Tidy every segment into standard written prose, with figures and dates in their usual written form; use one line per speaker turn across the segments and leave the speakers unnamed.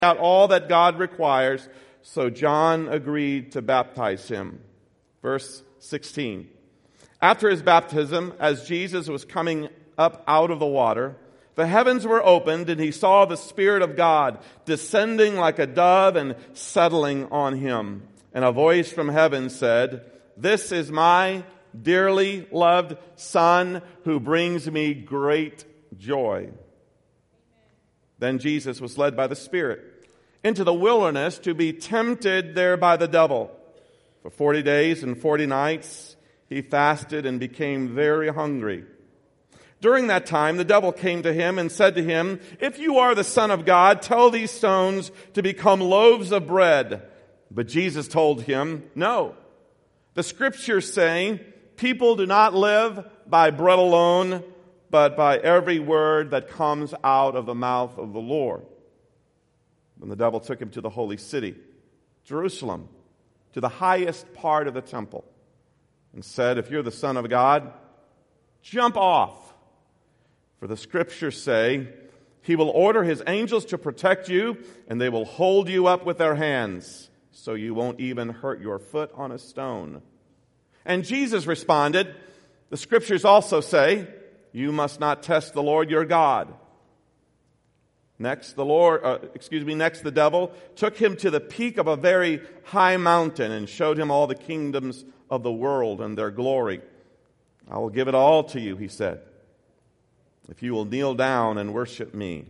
out all that God requires, so John agreed to baptize him. Verse 16. After his baptism, as Jesus was coming up out of the water, the heavens were opened, and he saw the Spirit of God descending like a dove and settling on him. And a voice from heaven said, "This is my dearly loved Son, who brings me great joy." Then Jesus was led by the Spirit into the wilderness to be tempted there by the devil. For 40 days and 40 nights he fasted and became very hungry. During that time the devil came to him and said to him, "If you are the Son of God, tell these stones to become loaves of bread." But Jesus told him, "No. The Scriptures say, people do not live by bread alone, but by every word that comes out of the mouth of the Lord." Then the devil took him to the holy city, Jerusalem, to the highest part of the temple, and said, "If you're the Son of God, jump off. For the Scriptures say, He will order His angels to protect you, and they will hold you up with their hands, so you won't even hurt your foot on a stone." And Jesus responded, "The Scriptures also say, you must not test the Lord your God." Next, the devil took him to the peak of a very high mountain and showed him all the kingdoms of the world and their glory. "I will give it all to you," he said, "if you will kneel down and worship me."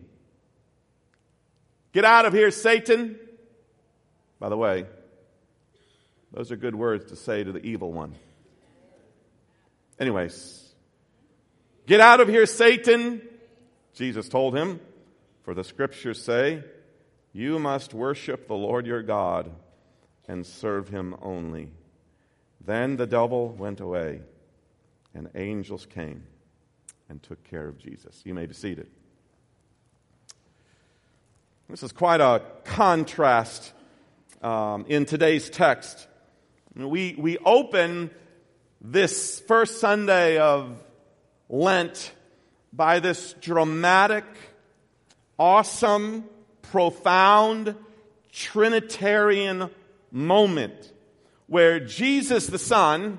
"Get out of here, Satan." By the way, those are good words to say to the evil one. Anyways, "Get out of here, Satan," Jesus told him, "for the Scriptures say, you must worship the Lord your God and serve Him only." Then the devil went away, and angels came and took care of Jesus. You may be seated. This is quite a contrast in today's text. We open this first Sunday of Lent by this dramatic, awesome, profound, Trinitarian moment where Jesus the Son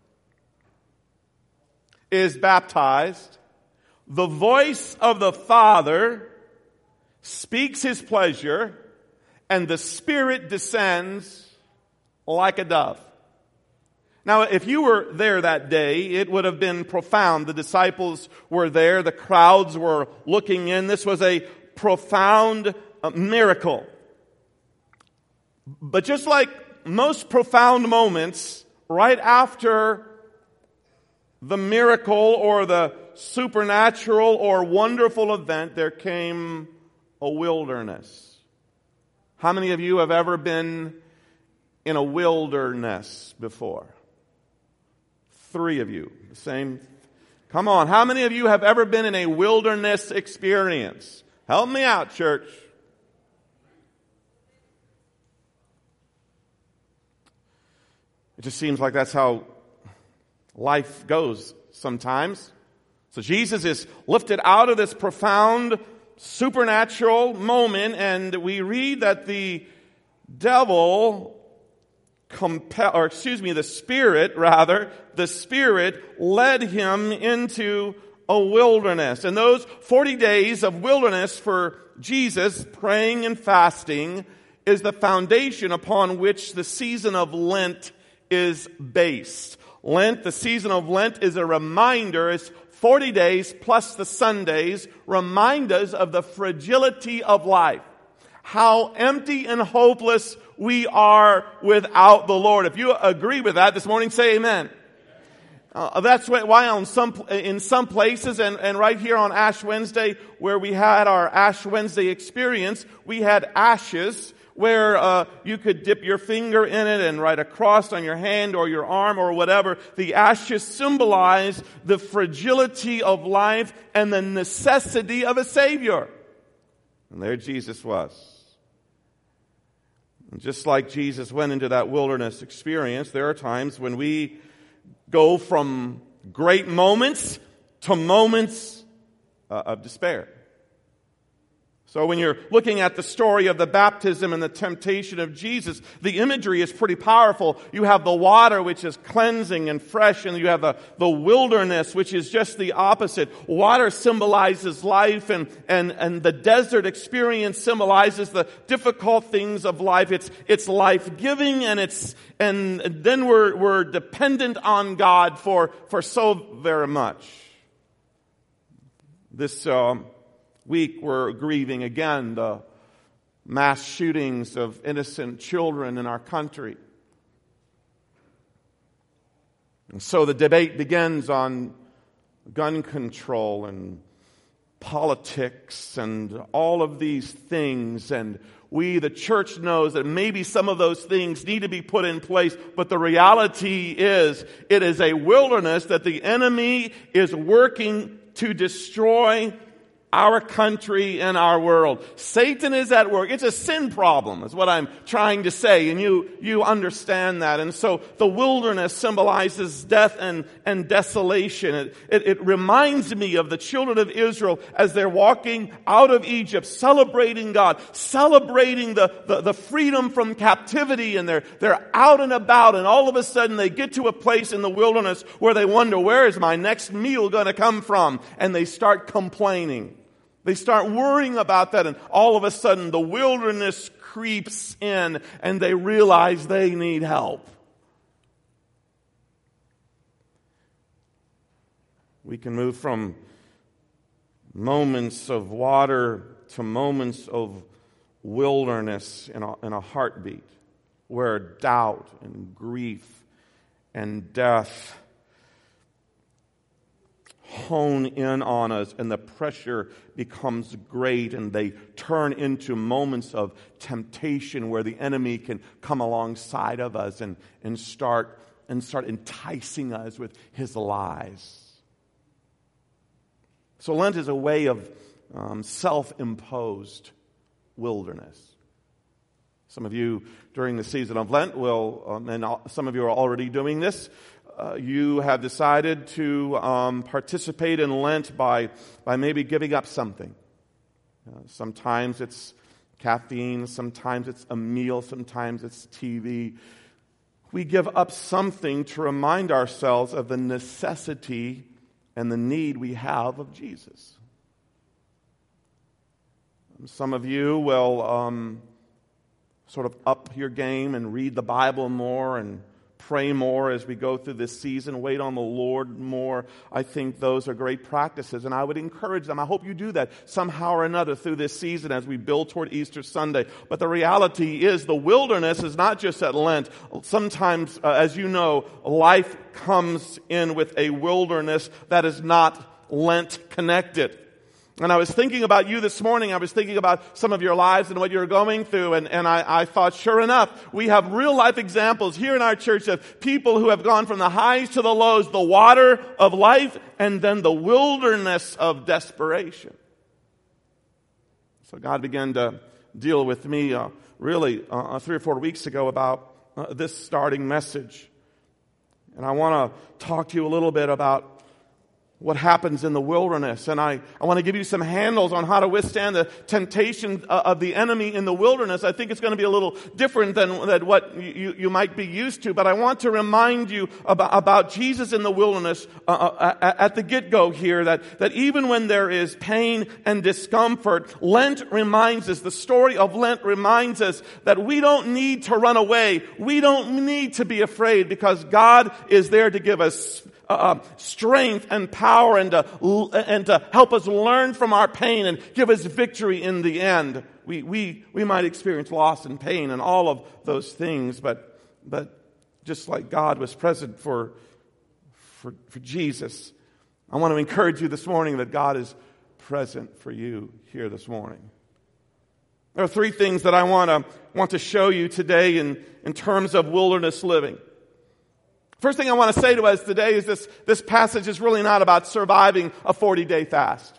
is baptized. The voice of the Father speaks His pleasure, and the Spirit descends like a dove. Now, if you were there that day, it would have been profound. The disciples were there. The crowds were looking in. This was a profound miracle. But just like most profound moments, right after the miracle or the supernatural or wonderful event, there came a wilderness. How many of you have ever been in a wilderness before? 3 of you. The same. Come on. How many of you have ever been in a wilderness experience? Help me out, church. It just seems like that's how life goes sometimes. So Jesus is lifted out of this profound supernatural moment, and we read that the the Spirit led him into a wilderness. And those 40 days of wilderness for Jesus, praying and fasting, is the foundation upon which the season of Lent is based. Lent, the season of Lent, is a reminder. It's 40 days plus the Sundays remind us of the fragility of life. How empty and hopeless we are without the Lord. If you agree with that this morning, say amen. That's why in some places, and right here on Ash Wednesday, where we had our Ash Wednesday experience, we had ashes where you could dip your finger in it and write a cross on your hand or your arm or whatever. The ashes symbolize the fragility of life and the necessity of a Savior. And there Jesus was. And just like Jesus went into that wilderness experience, there are times when we go from great moments to moments of despair. So when you're looking at the story of the baptism and the temptation of Jesus, the imagery is pretty powerful. You have the water, which is cleansing and fresh, and you have the wilderness, which is just the opposite. Water symbolizes life, and the desert experience symbolizes the difficult things of life. It's life-giving, and then we're dependent on God for so very much. This week we're grieving again the mass shootings of innocent children in our country. And so the debate begins on gun control and politics and all of these things. And we, the church, knows that maybe some of those things need to be put in place. But the reality is, it is a wilderness that the enemy is working to destroy our country and our world. Satan is at work. It's a sin problem, is what I'm trying to say, and you understand that. And so the wilderness symbolizes death and desolation. It reminds me of the children of Israel as they're walking out of Egypt, celebrating God, celebrating the freedom from captivity, and they're out and about, and all of a sudden they get to a place in the wilderness where they wonder, where is my next meal going to come from? And they start complaining. They start worrying about that, and all of a sudden the wilderness creeps in and they realize they need help. We can move from moments of water to moments of wilderness in a heartbeat, where doubt and grief and death hone in on us, and the pressure becomes great, and they turn into moments of temptation where the enemy can come alongside of us and start enticing us with his lies. So Lent is a way of self-imposed wilderness. Some of you during the season of Lent will, and some of you are already doing this, you have decided to participate in Lent by maybe giving up something. Sometimes it's caffeine, sometimes it's a meal, sometimes it's TV. We give up something to remind ourselves of the necessity and the need we have of Jesus. Some of you will sort of up your game and read the Bible more and pray more as we go through this season, wait on the Lord more. I think those are great practices, and I would encourage them. I hope you do that somehow or another through this season as we build toward Easter Sunday. But the reality is, the wilderness is not just at Lent. Sometimes, as you know, life comes in with a wilderness that is not Lent connected. And I was thinking about you this morning. I was thinking about some of your lives and what you're going through. And I thought, sure enough, we have real life examples here in our church of people who have gone from the highs to the lows, the water of life, and then the wilderness of desperation. So God began to deal with me really 3 or 4 weeks ago about this starting message. And I want to talk to you a little bit about what happens in the wilderness. And I want to give you some handles on how to withstand the temptation of the enemy in the wilderness. I think it's going to be a little different than what you might be used to. But I want to remind you about Jesus in the wilderness at the get-go here, that even when there is pain and discomfort, Lent reminds us, the story of Lent reminds us that we don't need to run away. We don't need to be afraid, because God is there to give us strength and power and to help us learn from our pain and give us victory in the end. We might experience loss and pain and all of those things, but just like God was present for Jesus, I want to encourage you this morning that God is present for you here this morning. There are 3 things that I want to show you today in terms of wilderness living. First thing I want to say to us today is this passage is really not about surviving a 40-day fast.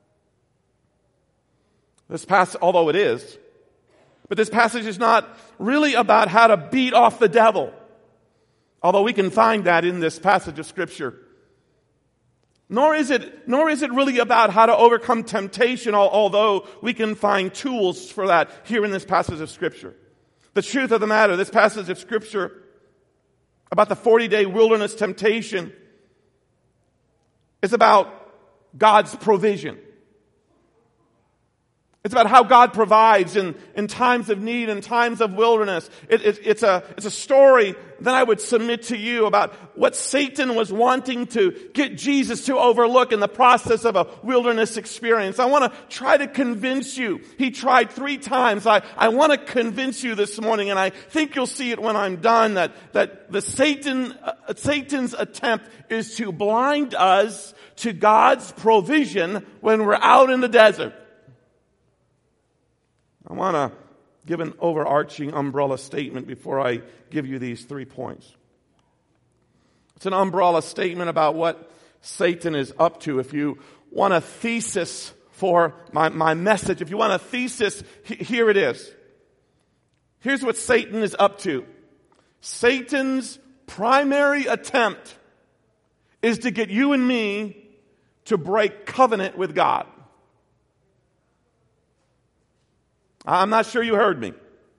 This passage, although it is, but this passage is not really about how to beat off the devil. Although we can find that in this passage of Scripture. Nor is it really about how to overcome temptation, although we can find tools for that here in this passage of Scripture. The truth of the matter, this passage of Scripture about the 40-day wilderness temptation is about God's provision. It's about how God provides in times of need and times of wilderness. It's a story that I would submit to you about what Satan was wanting to get Jesus to overlook in the process of a wilderness experience. I want to try to convince you. He tried 3 times. I want to convince you this morning, and I think you'll see it when I'm done, that Satan's attempt is to blind us to God's provision when we're out in the desert. I want to give an overarching umbrella statement before I give you these 3 points. It's an umbrella statement about what Satan is up to. If you want a thesis for my message, if you want a thesis, here it is. Here's what Satan is up to. Satan's primary attempt is to get you and me to break covenant with God. I'm not sure you heard me.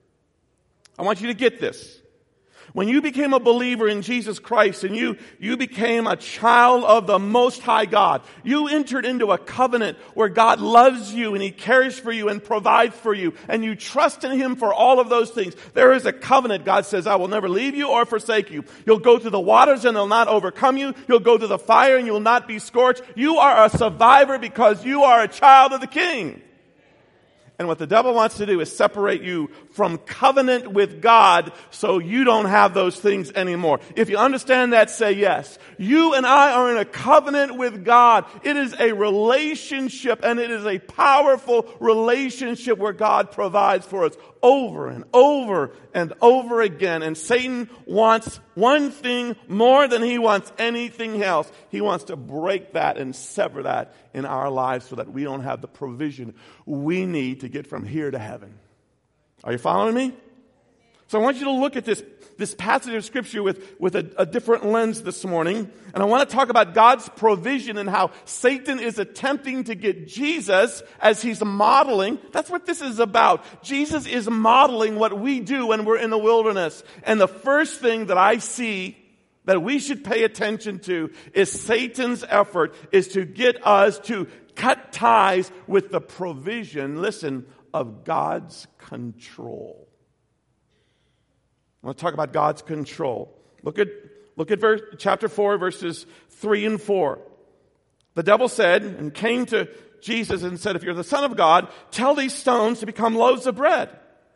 I want you to get this. When you became a believer in Jesus Christ and you became a child of the Most High God, you entered into a covenant where God loves you and He cares for you and provides for you, and you trust in Him for all of those things. There is a covenant. God says, I will never leave you or forsake you. You'll go through the waters and they'll not overcome you. You'll go through the fire and you'll not be scorched. You are a survivor because you are a child of the King. And what the devil wants to do is separate you from covenant with God so you don't have those things anymore. If you understand that, say yes. You and I are in a covenant with God. It is a relationship, and it is a powerful relationship where God provides for us over and over and over again. And Satan wants one thing more than he wants anything else. He wants to break that and sever that in our lives so that we don't have the provision we need to get from here to heaven. Are you following me? So I want you to look at this passage of Scripture with a different lens this morning. And I want to talk about God's provision and how Satan is attempting to get Jesus as he's modeling. That's what this is about. Jesus is modeling what we do when we're in the wilderness. And the first thing that I see that we should pay attention to is Satan's effort is to get us to cut ties with the provision, listen, of God's control. I want to talk about God's control. Look at chapter 4, verses 3 and 4. The devil said and came to Jesus and said, if you're the Son of God, tell these stones to become loaves of bread.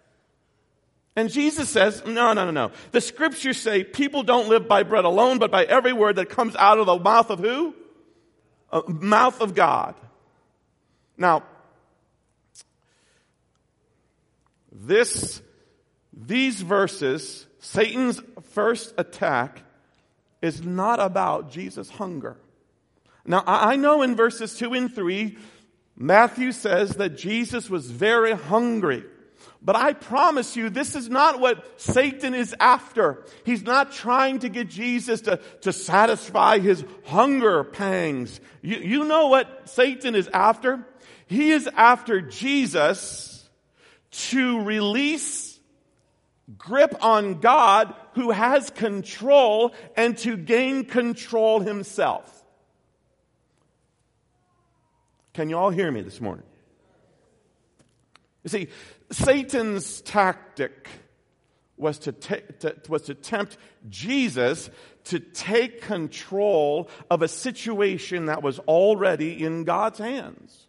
And Jesus says, no. The Scriptures say people don't live by bread alone, but by every word that comes out of the mouth of who? Mouth of God. Now, these verses, Satan's first attack is not about Jesus' hunger. Now, I know in verses 2 and 3, Matthew says that Jesus was very hungry. But I promise you, this is not what Satan is after. He's not trying to get Jesus to satisfy his hunger pangs. You know what Satan is after? He is after Jesus to release grip on God who has control and to gain control himself. Can you all hear me this morning? You see, Satan's tactic was to tempt Jesus to take control of a situation that was already in God's hands.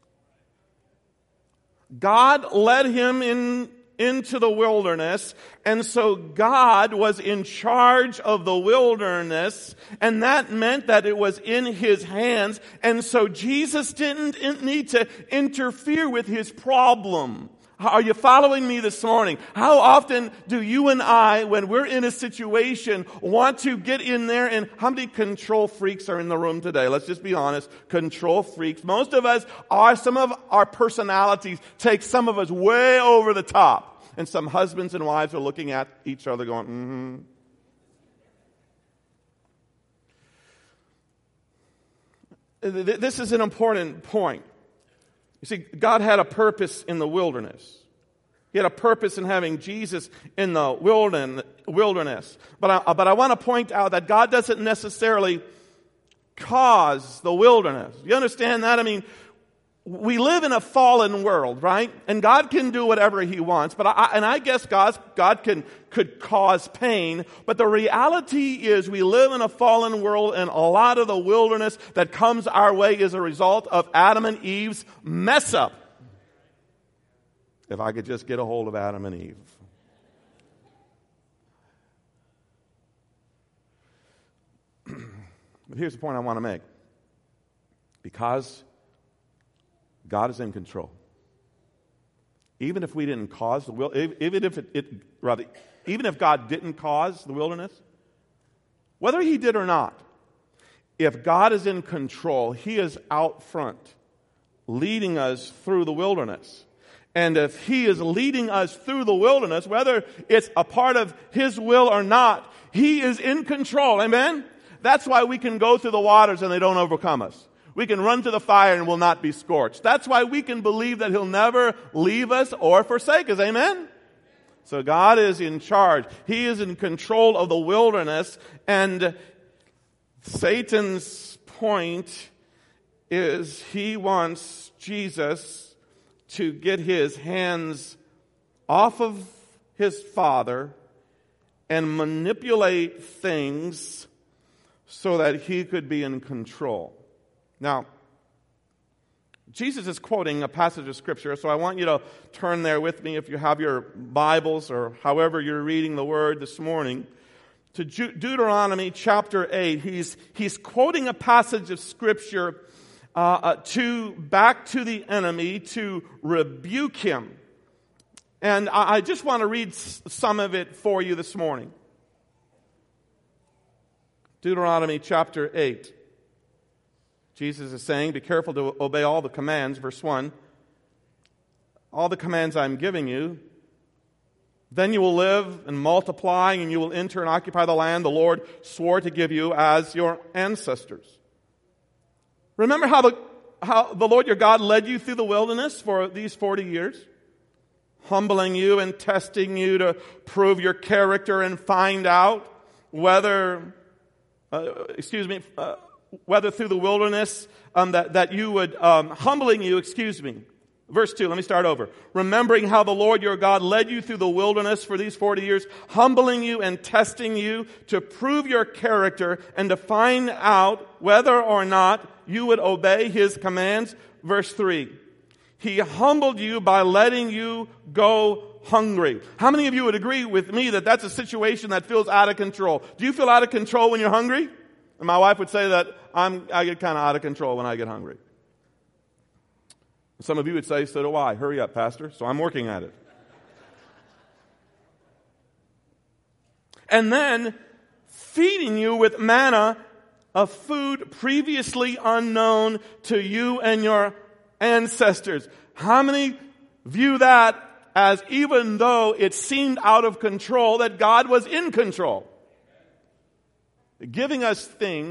God led him into the wilderness, and so God was in charge of the wilderness, and that meant that it was in his hands, and so Jesus didn't need to interfere with his problem. Are you following me this morning? How often do you and I, when we're in a situation, want to get in there? And how many control freaks are in the room today? Let's just be honest. Control freaks. Most of us are, some of our personalities take some of us way over the top. And some husbands and wives are looking at each other going, mm-hmm. This is an important point. You see, God had a purpose in the wilderness. He had a purpose in having Jesus in the wilderness. But I want to point out that God doesn't necessarily cause the wilderness. You understand that? I mean, we live in a fallen world, right? And God can do whatever He wants. But I guess God could cause pain. But the reality is we live in a fallen world, and a lot of the wilderness that comes our way is a result of Adam and Eve's mess up. If I could just get a hold of Adam and Eve. But here's the point I want to make. Because God is in control. Even if we didn't cause the even if God didn't cause the wilderness, whether He did or not, if God is in control, He is out front, leading us through the wilderness. And if He is leading us through the wilderness, whether it's a part of His will or not, He is in control. Amen? That's why we can go through the waters and they don't overcome us. We can run to the fire and will not be scorched. That's why we can believe that He'll never leave us or forsake us. Amen? So God is in charge. He is in control of the wilderness. And Satan's point is he wants Jesus to get his hands off of his Father and manipulate things so that he could be in control. Now, Jesus is quoting a passage of Scripture, so I want you to turn there with me if you have your Bibles or however you're reading the Word this morning. To Deuteronomy chapter 8, he's quoting a passage of Scripture back to the enemy to rebuke him. And I just want to read some of it for you this morning. Deuteronomy chapter 8. Jesus is saying, be careful to obey all the commands, verse 1. All the commands I'm giving you. Then you will live and multiply, and you will enter and occupy the land the Lord swore to give you as your ancestors. Remember how the Lord your God led you through the wilderness for these 40 years? Humbling you and testing you to prove your character and find out whether through the wilderness that you would, humbling you, Verse 2, let me start over. Remembering how the Lord your God led you through the wilderness for these 40 years, humbling you and testing you to prove your character and to find out whether or not you would obey His commands. Verse 3, He humbled you by letting you go hungry. How many of you would agree with me that that's a situation that feels out of control? Do you feel out of control when you're hungry? And my wife would say that I get kind of out of control when I get hungry. Some of you would say, so do I. Hurry up, Pastor. So I'm working at it. And then feeding you with manna, a food previously unknown to you and your ancestors. How many view that as, even though it seemed out of control, that God was in control? Giving them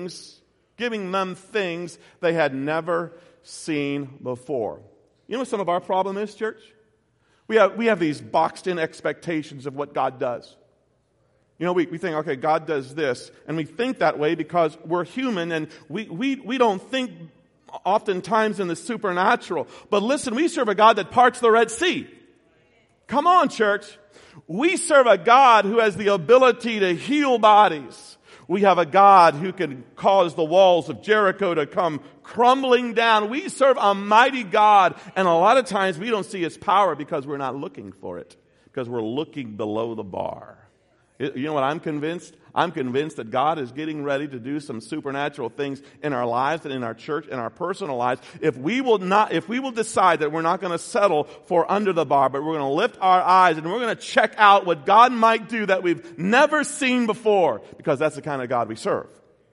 things they had never seen before. You know what some of our problem is, church? We have these boxed in expectations of what God does. You know, we think, okay, God does this, and we think that way because we're human, and we don't think oftentimes in the supernatural. But listen, we serve a God that parts the Red Sea. Come on, church. We serve a God who has the ability to heal bodies. We have a God who can cause the walls of Jericho to come crumbling down. We serve a mighty God, and a lot of times we don't see His power because we're not looking for it, because we're looking below the bar. You know what I'm convinced? I'm convinced that God is getting ready to do some supernatural things in our lives and in our church, in our personal lives. If we will decide that we're not going to settle for under the bar, but we're going to lift our eyes and we're going to check out what God might do that we've never seen before, because that's the kind of God we serve.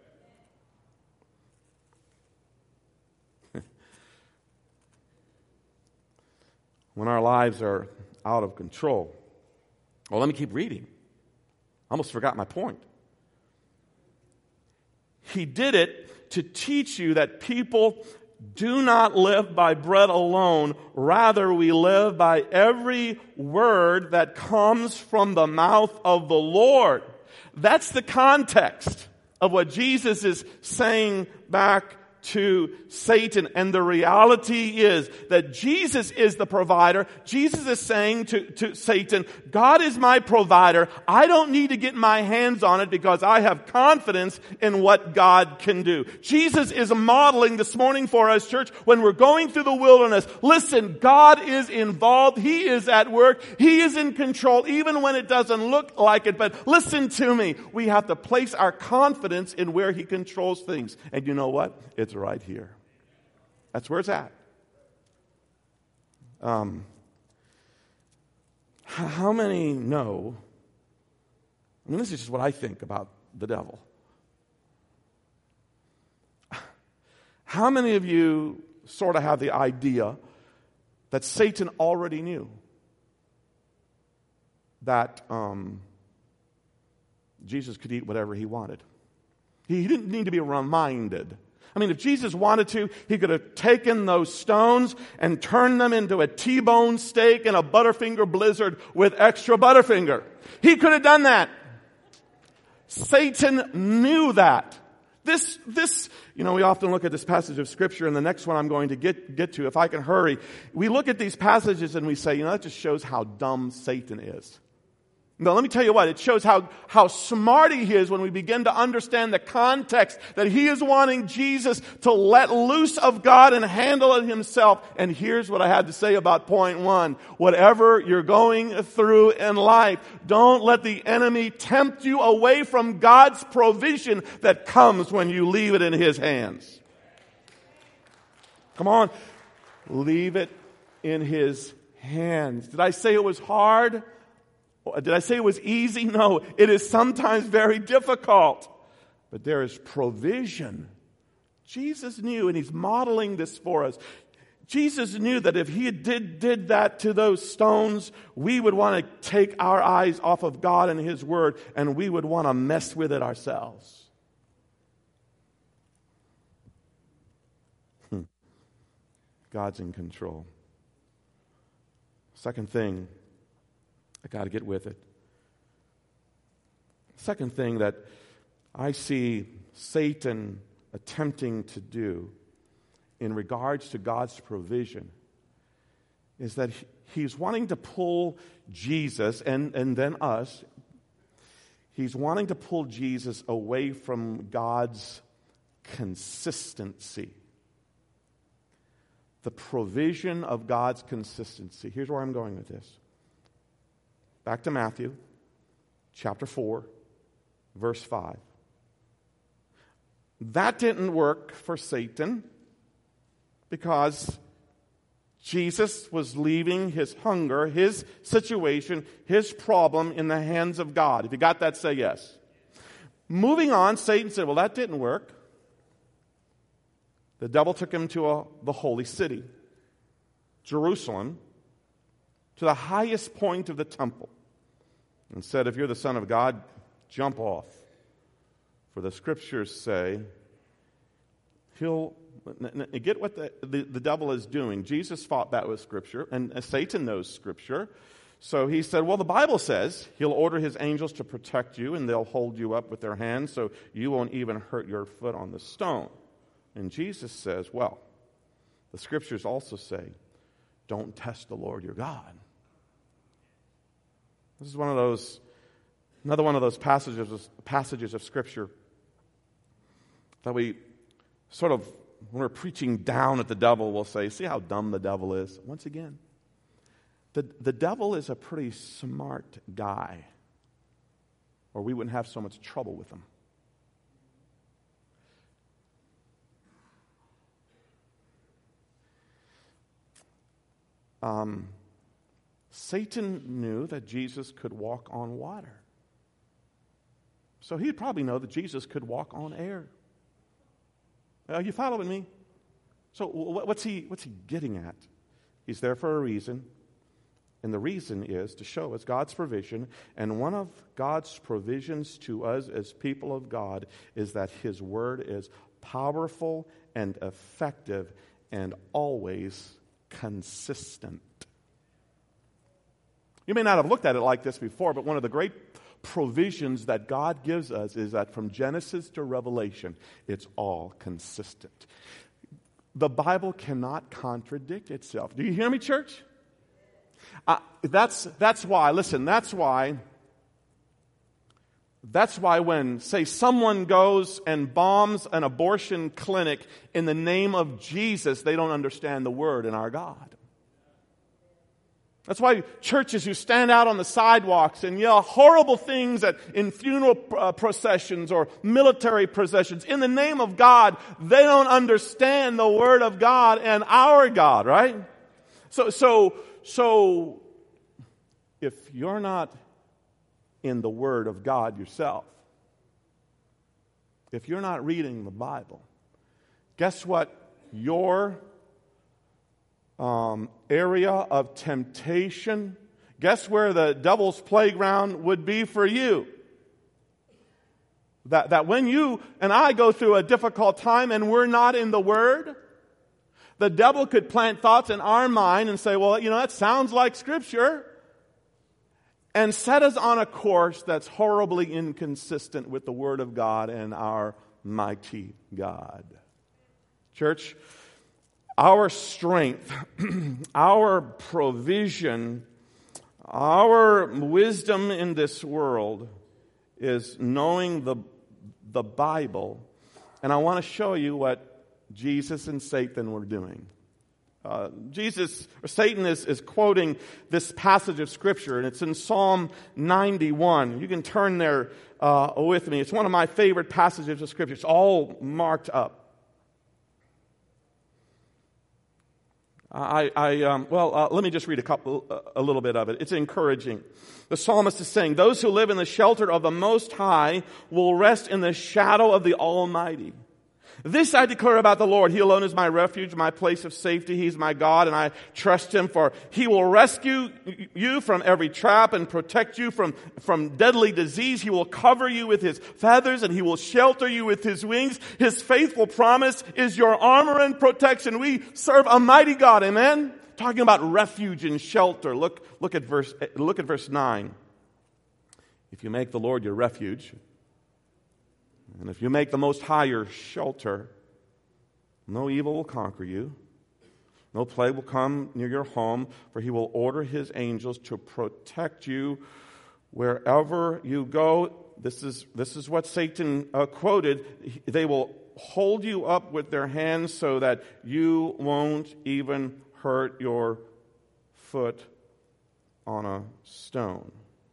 When our lives are out of control. Well, let me keep reading. I almost forgot my point. He did it to teach you that people do not live by bread alone. Rather, we live by every word that comes from the mouth of the Lord. That's the context of what Jesus is saying back to Satan. And the reality is that Jesus is the provider. Jesus is saying to Satan, God is my provider. I don't need to get my hands on it because I have confidence in what God can do. Jesus is modeling this morning for us, church, when we're going through the wilderness. Listen, God is involved. He is at work. He is in control, even when it doesn't look like it. But listen to me. We have to place our confidence in where He controls things. And you know what? It's right here. That's where it's at. How many know? I mean, this is just what I think about the devil. How many of you sort of have the idea that Satan already knew that Jesus could eat whatever he wanted? He didn't need to be reminded. I mean, if Jesus wanted to, He could have taken those stones and turned them into a T-bone steak and a Butterfinger Blizzard with extra Butterfinger. He could have done that. Satan knew that. This, we often look at this passage of Scripture, and the next one I'm going to get to, if I can hurry. We look at these passages and we say, that just shows how dumb Satan is. Now, let me tell you what, it shows how smart he is when we begin to understand the context that he is wanting Jesus to let loose of God and handle it himself. And here's what I had to say about point one. Whatever you're going through in life, don't let the enemy tempt you away from God's provision that comes when you leave it in his hands. Come on, leave it in his hands. Did I say it was hard? Did I say it was easy? No, it is sometimes very difficult. But there is provision. Jesus knew, and He's modeling this for us. Jesus knew that if He did that to those stones, we would want to take our eyes off of God and His Word, and we would want to mess with it ourselves. God's in control. Second thing, I got to get with it. Second thing that I see Satan attempting to do in regards to God's provision is that he's wanting to pull Jesus and then us. He's wanting to pull Jesus away from God's consistency. The provision of God's consistency. Here's where I'm going with this. Back to Matthew, chapter 4, verse 5. That didn't work for Satan because Jesus was leaving his hunger, his situation, his problem in the hands of God. If you got that, say yes. Moving on, Satan said, well, that didn't work. The devil took him to the holy city, Jerusalem, to the highest point of the temple, and said, if you're the Son of God, jump off. For the Scriptures say, get what the devil is doing. Jesus fought that with Scripture, and Satan knows Scripture. So he said, well, the Bible says he'll order his angels to protect you, and they'll hold you up with their hands so you won't even hurt your foot on the stone. And Jesus says, well, the Scriptures also say, don't test the Lord your God. This is another one of those passages of Scripture that we sort of, when we're preaching down at the devil, we'll say, see how dumb the devil is. Once again, the devil is a pretty smart guy, or we wouldn't have so much trouble with him. Satan knew that Jesus could walk on water. So he'd probably know that Jesus could walk on air. Are you following me? So what's he getting at? He's there for a reason. And the reason is to show us God's provision. And one of God's provisions to us as people of God is that His Word is powerful and effective and always consistent. You may not have looked at it like this before, but one of the great provisions that God gives us is that from Genesis to Revelation, it's all consistent. The Bible cannot contradict itself. Do you hear me, church? That's why when, say, someone goes and bombs an abortion clinic in the name of Jesus, they don't understand the word in our God. That's why churches who stand out on the sidewalks and yell horrible things in funeral processions or military processions in the name of God, they don't understand the Word of God and our God, right? So if you're not in the Word of God yourself, if you're not reading the Bible, guess what? Your area of temptation, guess where the devil's playground would be for you? That when you and I go through a difficult time and we're not in the Word, the devil could plant thoughts in our mind and say, well, that sounds like Scripture, and set us on a course that's horribly inconsistent with the Word of God and our mighty God. Church, our strength, our provision, our wisdom in this world is knowing the Bible. And I want to show you what Jesus and Satan were doing. Satan is quoting this passage of Scripture, and it's in Psalm 91. You can turn there with me. It's one of my favorite passages of Scripture. It's all marked up. Let me just read a little bit of it. It's encouraging. The psalmist is saying, "Those who live in the shelter of the Most High will rest in the shadow of the Almighty. This I declare about the Lord. He alone is my refuge, my place of safety. He's my God, and I trust Him, for He will rescue you from every trap and protect you from deadly disease. He will cover you with His feathers, and He will shelter you with His wings. His faithful promise is your armor and protection." We serve a mighty God, amen? Talking about refuge and shelter. Look at verse 9. If you make the Lord your refuge, and if you make the Most High your shelter, no evil will conquer you. No plague will come near your home, for He will order His angels to protect you wherever you go. This is what Satan quoted. They will hold you up with their hands so that you won't even hurt your foot on a stone.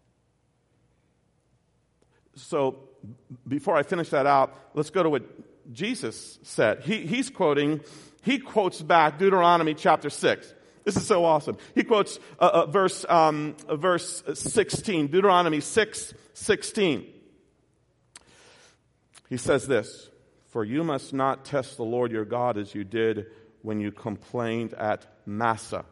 So, before I finish that out, let's go to what Jesus said. He quotes back Deuteronomy chapter 6. This is so awesome. He quotes verse 16, Deuteronomy 6:16. He says this, "For you must not test the Lord your God as you did when you complained at Massah."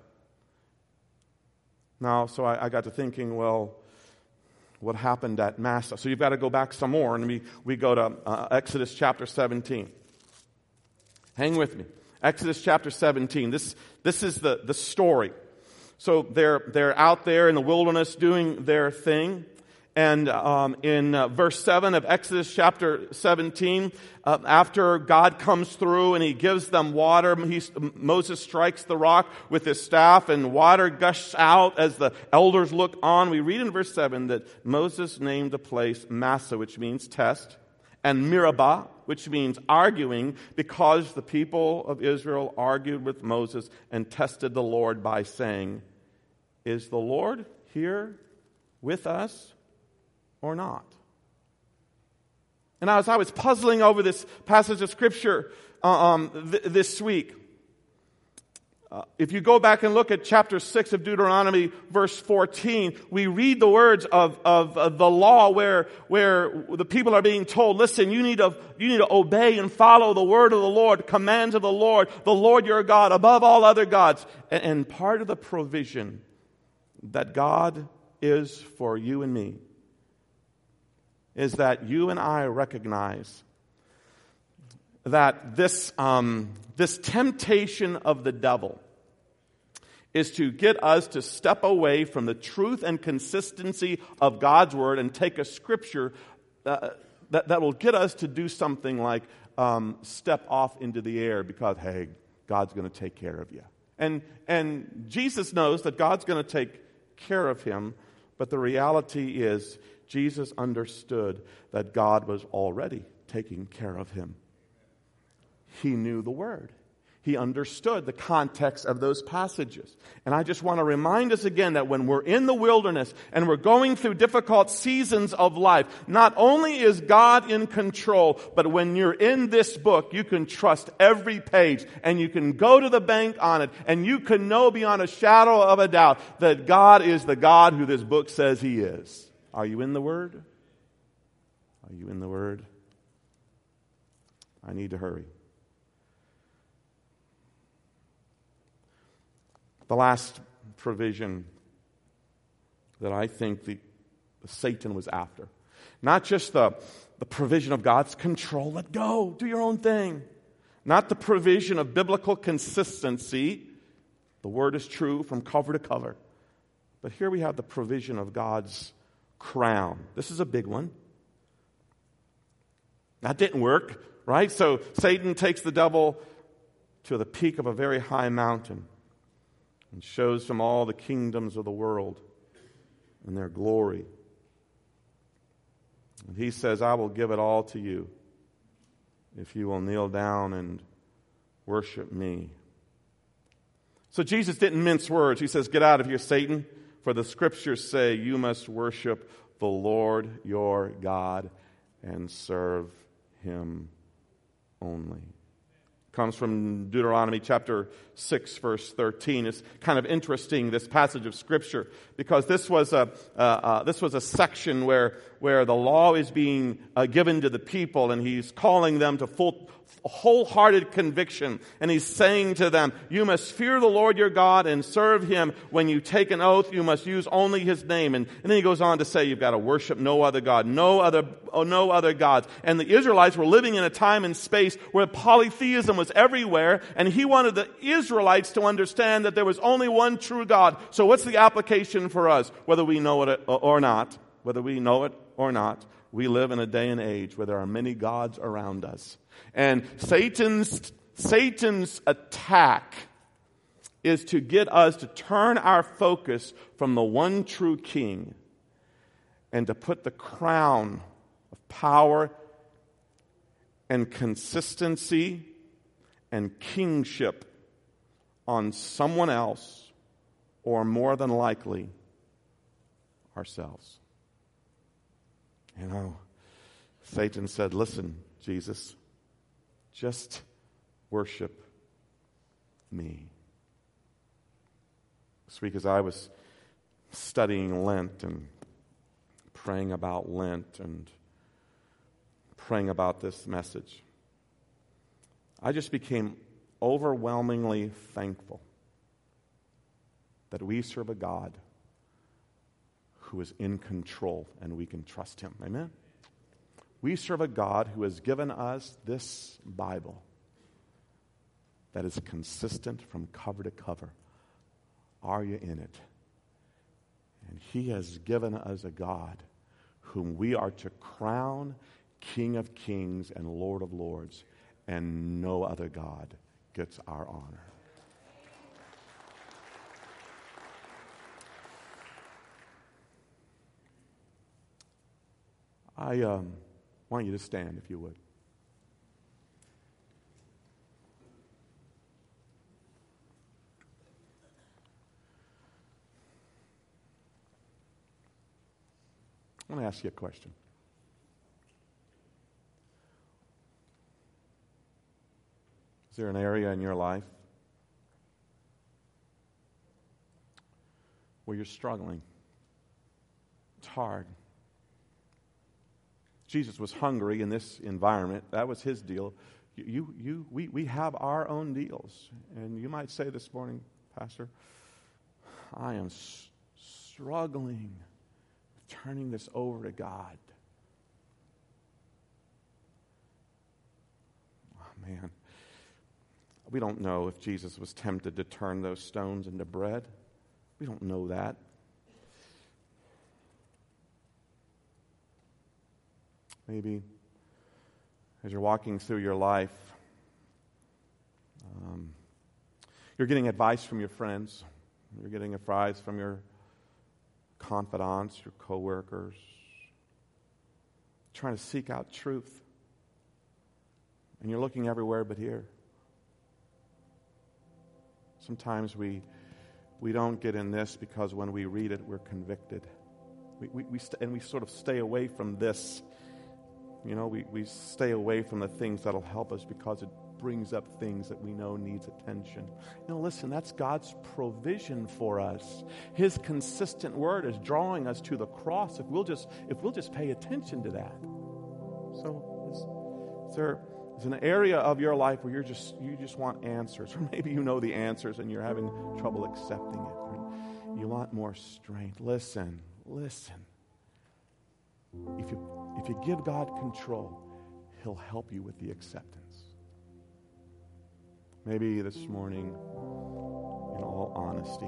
Now, so I got to thinking, well, what happened at Massah? So you've got to go back some more, and we go to Exodus chapter 17. Hang with me. Exodus chapter 17. This is the story. So they're out there in the wilderness doing their thing. And in verse 7 of Exodus chapter 17, after God comes through and He gives them water, Moses strikes the rock with his staff and water gushes out as the elders look on. We read in verse 7 that Moses named the place Massah, which means test, and Meribah, which means arguing, because the people of Israel argued with Moses and tested the Lord by saying, "Is the Lord here with us or not?" And as I was puzzling over this passage of Scripture this week, if you go back and look at chapter 6 of Deuteronomy, verse 14, we read the words of the law where the people are being told, listen, you need to obey and follow the word of the Lord, commands of the Lord your God, above all other gods. And part of the provision that God is for you and me is that you and I recognize that this temptation of the devil is to get us to step away from the truth and consistency of God's Word and take a scripture that will get us to do something like step off into the air because, hey, God's going to take care of you. And Jesus knows that God's going to take care of him, but the reality is Jesus understood that God was already taking care of him. He knew the Word. He understood the context of those passages. And I just want to remind us again that when we're in the wilderness and we're going through difficult seasons of life, not only is God in control, but when you're in this book, you can trust every page and you can go to the bank on it and you can know beyond a shadow of a doubt that God is the God who this book says He is. Are you in the Word? Are you in the Word? I need to hurry. The last provision that I think the Satan was after, not just the provision of God's control, let go, do your own thing. Not the provision of biblical consistency, the Word is true from cover to cover. But here we have the provision of God's crown. This is a big one. That didn't work, right? So Satan takes the devil to the peak of a very high mountain and shows him all the kingdoms of the world and their glory. And he says, I will give it all to you if you will kneel down and worship me. So Jesus didn't mince words. He says, get out of here, Satan, for the scriptures say you must worship the Lord your God and serve him only. Comes from Deuteronomy chapter 6, verse 13. It's kind of interesting, this passage of Scripture, because this was a section where the law is being given to the people, and he's calling them to wholehearted conviction. And he's saying to them, you must fear the Lord your God and serve him. When you take an oath, you must use only his name. And then he goes on to say, you've got to worship no other God, no other gods. And the Israelites were living in a time and space where polytheism was everywhere, and he wanted the Israelites to understand that there was only one true God. So what's the application for us? Whether we know it or not, we live in a day and age where there are many gods around us. And Satan's attack is to get us to turn our focus from the one true king and to put the crown of power and consistency and kingship on someone else, or more than likely, ourselves. You know, Satan said, listen, Jesus, just worship me. This week as I was studying Lent and praying about Lent and praying about this message, I just became overwhelmingly thankful that we serve a God who is in control and we can trust him. Amen? We serve a God who has given us this Bible that is consistent from cover to cover. Are you in it? And he has given us a God whom we are to crown King of Kings and Lord of Lords, and no other God gets our honor. I want you to stand, if you would. I want to ask you a question. Is there an area in your life where you're struggling? It's hard. Jesus was hungry in this environment. That was his deal. We have our own deals. And you might say this morning, Pastor, I am struggling with turning this over to God. man, we don't know if Jesus was tempted to turn those stones into bread. We don't know that. Maybe as you're walking through your life, you're getting advice from your friends. You're getting advice from your confidants, your coworkers, trying to seek out truth. And you're looking everywhere but here. Sometimes we don't get in this because when we read it, we're convicted. We sort of stay away from this. You know, we stay away from the things that'll help us because it brings up things that we know needs attention. You know, listen, that's God's provision for us. His consistent word is drawing us to the cross if we'll just pay attention to that. So is there an area of your life where you just want answers, or maybe you know the answers and you're having trouble accepting it, or you want more strength? Listen. If you give God control, He'll help you with the acceptance. Maybe this morning, in all honesty,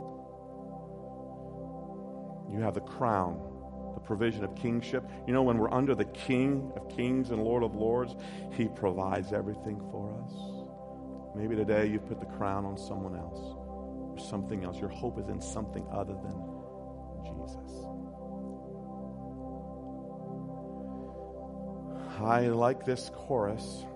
you have the crown, the provision of kingship. You know, when we're under the King of Kings and Lord of Lords, He provides everything for us. Maybe today you've put the crown on someone else or something else. Your hope is in something other than Jesus. I like this chorus.